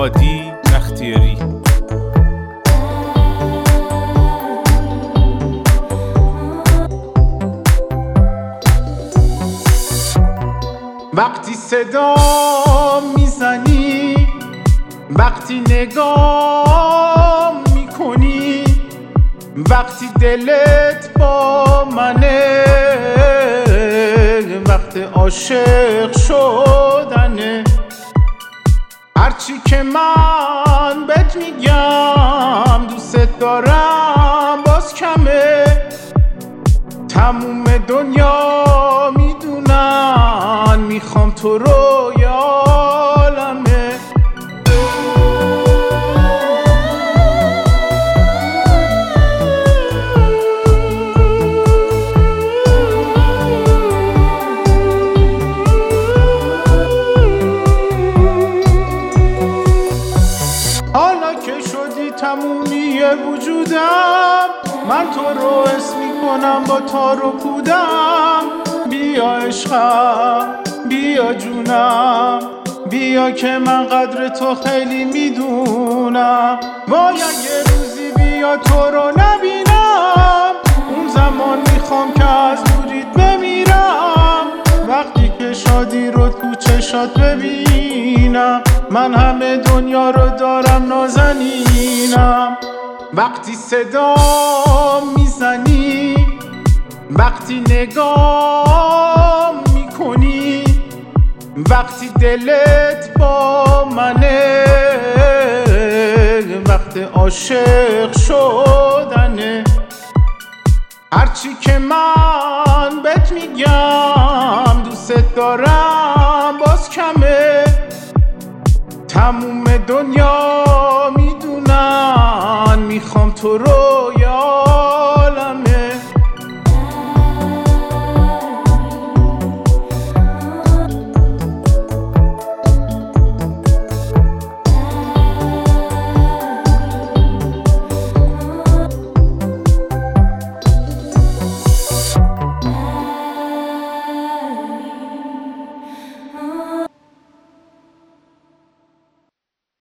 هادی بختیاری. وقتی صدا میزنی، وقتی نگاه میکنی، وقتی دلت با منه، وقت عاشق شدنه. هرچی که من بهت میگم دوست دارم باز کمه. تموم دنیا میدونن میخوام تو رو یه عالمه. حالا که شدی تمومی وجودم، من تو رو حس میکنم با تار و پودم. بیا عشقم، بیا جونم، بیا که من قدر تو خیلی میدونم. باید یه روزی بیا تو رو نبینم، اون زمان میخوام که از دوریت بمیرم. وقتی که شادی رو تو چشات ببینم، من همه دنیا رو دارم نازنینم. وقتی صدا میزنی، وقتی نگاه میکنی، وقتی دلت با منه، وقت عاشق شدنه. هرچی که من بهت میگم دوست دارم باز کمه. تموم دنیا میدونن میخوام تو رو